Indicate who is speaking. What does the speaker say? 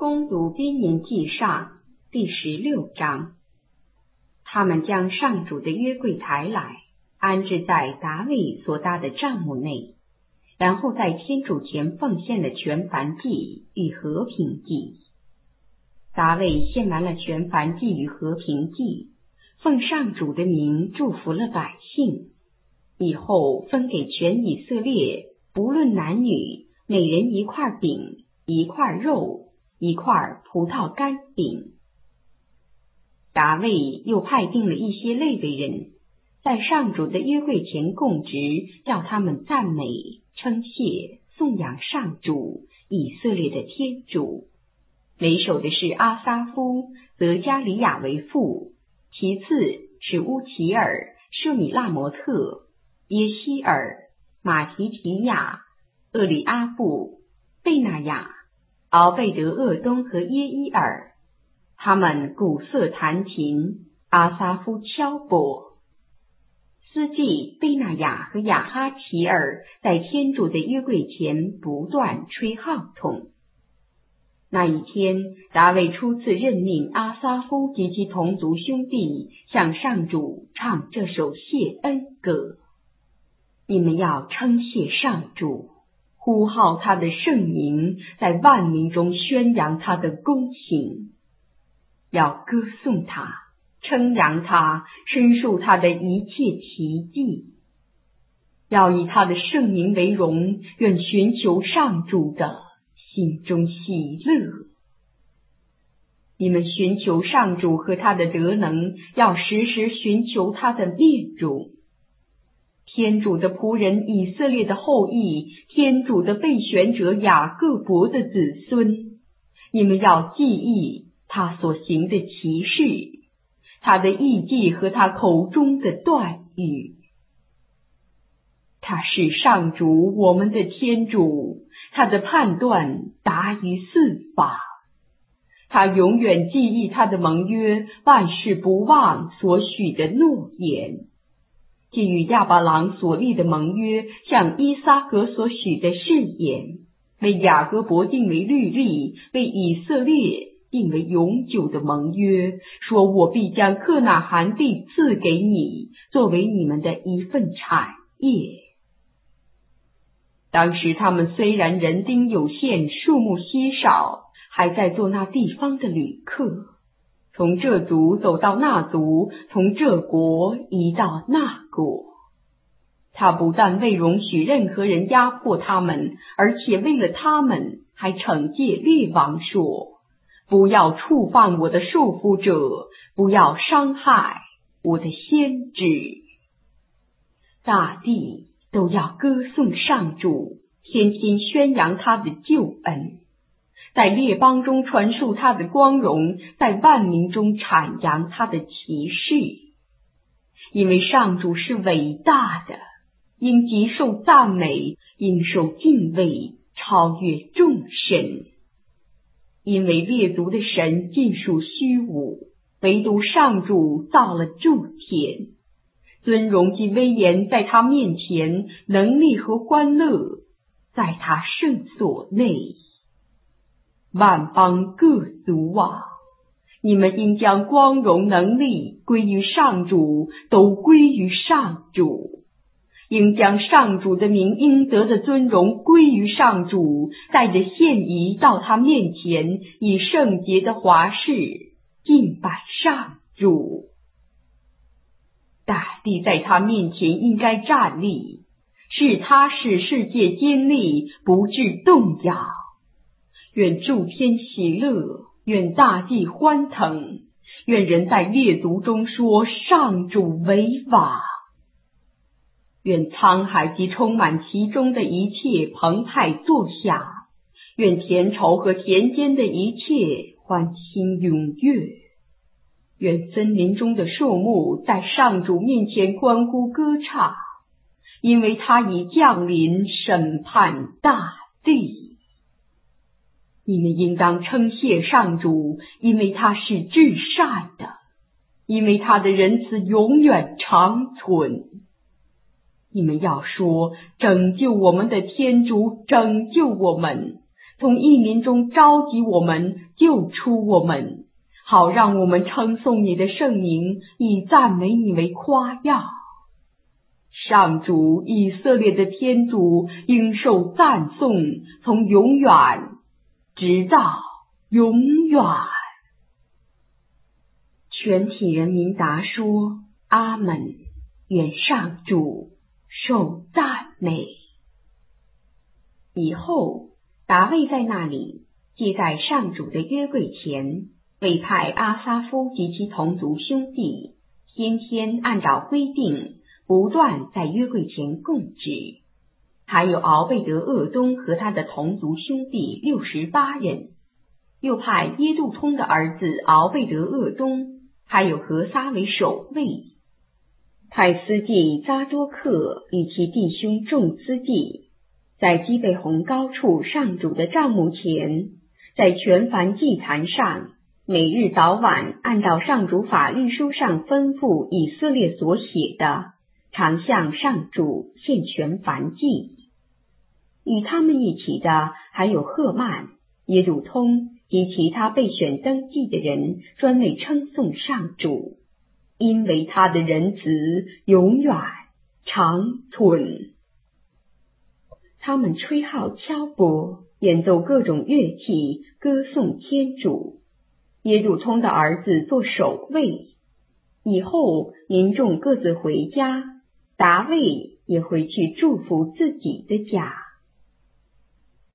Speaker 1: 攻读编年记上第16章。他们将上主的约柜抬来，安置在达味所搭的帐幕内，然后在天主前奉献了全燔祭与和平祭。达味献完了全燔祭与和平祭，奉上主的名祝福了百姓，以后分给全以色列，不论男女，每人一块饼，一块肉，一块葡萄干饼。达味又派定了一些利未人，在上主的约柜前供职，叫他们赞美、称谢、颂扬上主以色列的天主。为首的是阿撒夫，则加里亚为父，其次是乌齐尔、舍米拉摩特、耶希尔、马提提亚、厄里阿布、贝纳雅、敖贝德厄东和耶伊尔。他们鼓瑟弹琴，阿撒夫敲钵。司祭贝纳雅和亚哈齐尔在天主的约柜前不断吹号筒。那一天，达味初次任命阿撒夫及其同族兄弟向上主唱这首谢恩歌。你们要称谢上主，呼号他的圣名，在万民中宣扬他的公行，要歌颂他，称扬他，申述他的一切奇迹，要以他的圣名为荣，愿寻求上主的心中喜乐。你们寻求上主和他的德能，要时时寻求他的面容。天主的仆人以色列的后裔，天主的备选者雅各伯的子孙，你们要记忆他所行的奇事，他的艺伎和他口中的断语。他是上主我们的天主，他的判断达于四方。他永远记忆他的盟约，万事不忘所许的诺言。既与亚巴郎所立的盟约，向伊撒格所许的誓言，为雅各伯定为律例，为以色列定为永久的盟约，说我必将克纳罕地赐给你，作为你们的一份产业。当时他们虽然人丁有限，数目稀少，还在做那地方的旅客，从这族走到那族，从这国移到那国。他不但未容许任何人压迫他们，而且为了他们还惩戒列王说，不要触犯我的受缚者，不要伤害我的先知。大地都要歌颂上主，天天宣扬他的救恩，在列邦中传述他的光荣，在万民中阐扬他的奇事。因为上主是伟大的，应极受赞美，应受敬畏，超越众神。因为列族的神尽属虚无，唯独上主造了诸天。尊荣及威严在他面前，能力和欢乐在他圣所内。万邦各族啊，你们应将光荣能力归于上主，都归于上主。应将上主的名应得的尊荣归于上主，带着献仪到他面前，以圣洁的华饰敬拜上主。大地在他面前应该站立，是他使世界坚立，不致动摇。愿诸天喜乐，愿大地欢腾，愿人在列族中说上主为王。愿沧海及充满其中的一切澎湃作响，愿田畴和田间的一切欢欣踊跃，愿森林中的树木在上主面前欢呼歌唱，因为他已降临审判大地。你们应当称谢上主，因为他是至善的，因为他的仁慈永远长存。你们要说，拯救我们的天主，拯救我们， 从异民中召集我们，救出我们，好让我们称颂你的圣名，以赞美你为夸耀。上主以色列的天主应受赞颂，从永远直到永远。全体人民答说：阿们，愿上主受赞美。以后达味在那里祭在上主的约柜前，委派阿撒夫及其同族兄弟天天按照规定不断在约柜前供职，还有敖贝德厄东和他的同族兄弟68人，又派耶杜通的儿子敖贝德厄东还有何撒为守卫，派司祭扎多克与其弟兄众司祭在基备红高处上主的帐幕前，在全燔祭坛上每日早晚按照上主法律书上吩咐以色列所写的，常向上主献全燔祭。与他们一起的还有赫曼、耶杜通及其他被选登记的人，专为称颂上主，因为他的仁慈永远长存。他们吹号敲钹，演奏各种乐器，歌颂天主。耶杜通的儿子做守卫，以后民众各自回家，达味也回去祝福自己的家。